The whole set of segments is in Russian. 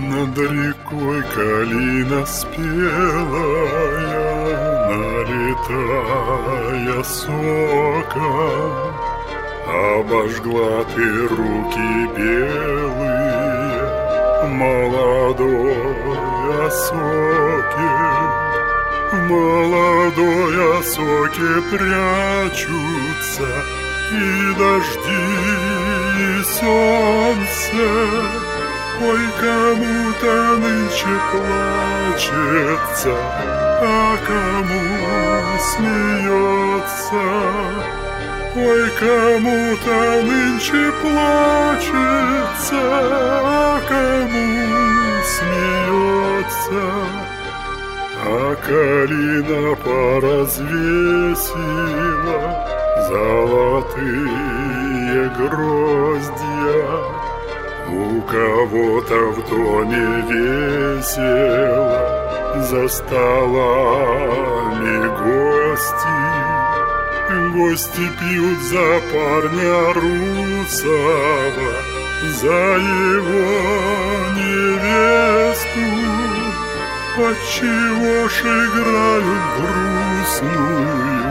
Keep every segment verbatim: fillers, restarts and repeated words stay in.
Над рекой калина спелая, налетая соком, обожгла ты руки белые молодой осоке. В молодой осоке прячутся и дожди, и солнце. Ой, кому-то нынче плачется, а кому смеется. Ой, кому-то нынче плачется, а кому смеется. А калина поразвесила золотые гроздья. У кого-то в доме весело, за столами гости. Гости пьют за парня русого, за его невесту. Отчего ж играют грустную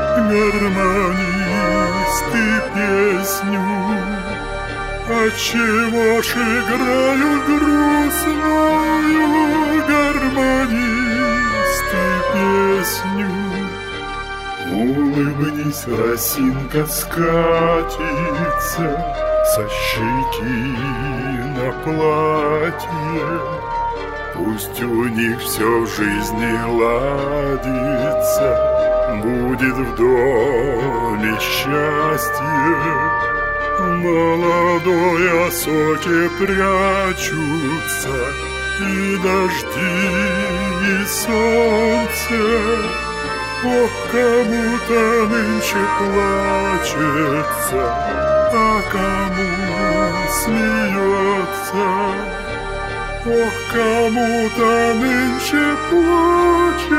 гармонисты песню? Отчего ж играют грустную гармонисты песню? Улыбнись, росинка скатится со щеки на платье. Пусть у них все в жизни ладится, будет в доме счастье. В молодой осоке прячутся и дожди, и солнце. Ох, кому-то нынче плачется, а кому смеется. Ох, кому-то нынче плачется,